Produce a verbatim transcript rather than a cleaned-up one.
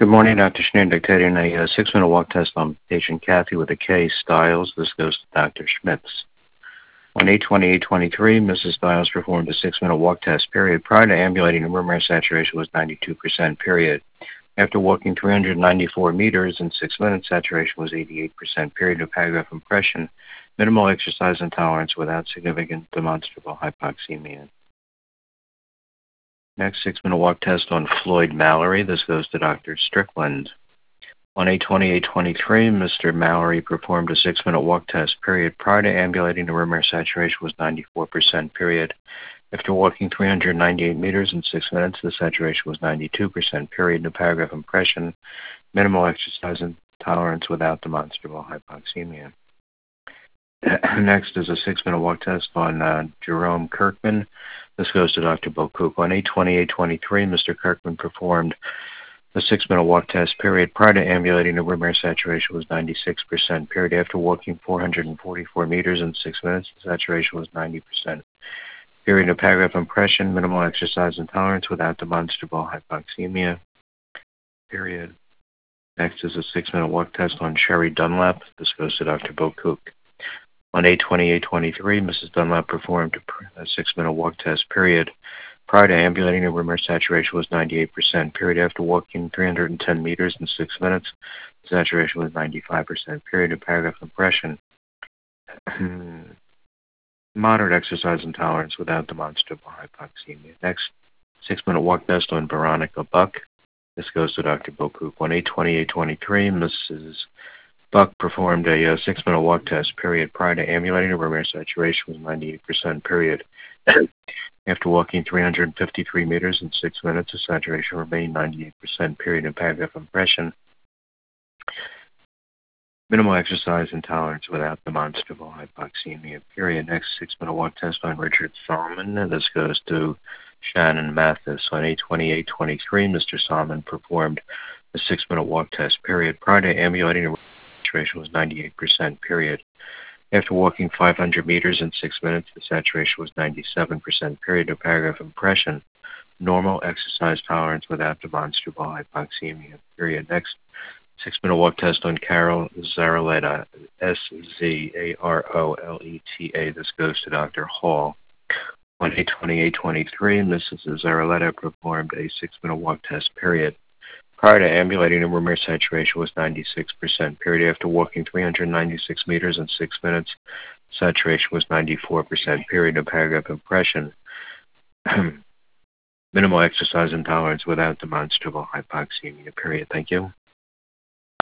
Good morning, Doctor Schneer, dictating a uh, six-minute walk test on patient Kathy with a K, Stiles. This goes to Doctor Schmitz. On eight twenty-eight twenty-three, Missus Stiles performed a six-minute walk test, period. Prior to ambulating, the room air saturation was ninety-two percent, period. After walking three hundred ninety-four meters in six minutes, saturation was eighty-eight percent, period. No paragraph impression, minimal exercise intolerance without significant demonstrable hypoxemia. Next, six-minute walk test on Floyd Mallory. This goes to Doctor Strickland. On eight twenty-eight twenty-three, Mister Mallory performed a six-minute walk test, period. Prior to ambulating, the room air saturation was ninety-four percent, period. After walking three hundred ninety-eight meters in six minutes, the saturation was ninety-two percent, period. No paragraph impression, minimal exercise intolerance without demonstrable hypoxemia. Next is a six-minute walk test on uh, Jerome Kirkman. This goes to Doctor Bokook. On eight twenty-eight twenty-three, Mister Kirkman performed a six-minute walk test, period. Prior to ambulating, the room air saturation was ninety-six percent, period. After walking four hundred forty-four meters in six minutes, the saturation was ninety percent, period. No paragraph impression, minimal exercise intolerance without demonstrable hypoxemia, period. Next is a six-minute walk test on Sherry Dunlap. This goes to Doctor Bokook. On eight twenty-eight twenty-three, Missus Dunlap performed a six-minute walk test, period. Prior to ambulating, the room air saturation was ninety-eight percent, period. After walking three hundred ten meters in six minutes, the saturation was ninety-five percent, period. No paragraph impression, moderate exercise intolerance without demonstrable hypoxemia. Next, six-minute walk test on Veronica Buck. This goes to Doctor Bokook. On eight twenty-eight twenty-three, Missus Buck performed a uh, six-minute walk test, period. Prior to ambulating, the room air saturation was ninety-eight percent, period. After walking three hundred fifty-three meters in six minutes, the saturation remained ninety-eight percent, period. No paragraph impression, minimal exercise intolerance without demonstrable hypoxemia, period. Next, six-minute walk test on Richard Solomon. This goes to Shannon Mathis. On eight twenty-eight twenty-three, Mister Solomon performed a six-minute walk test, period. Prior to ambulating, the saturation was ninety-eight percent, period. After walking five hundred meters in six minutes, the saturation was ninety-seven percent, period. No paragraph impression, normal exercise tolerance without demonstrable hypoxemia, period. Next, six-minute walk test on Carol Zaroleta, S Z A R O L E T A. This goes to Doctor Hall. On eight twenty-eight twenty-three, Missus Zaroleta performed a six-minute walk test, period. Prior to ambulating, the room air saturation was ninety-six percent, period. After walking three hundred ninety-six meters in six minutes, saturation was ninety-four percent, period. No paragraph impression, minimal exercise intolerance without demonstrable hypoxemia, period. Thank you.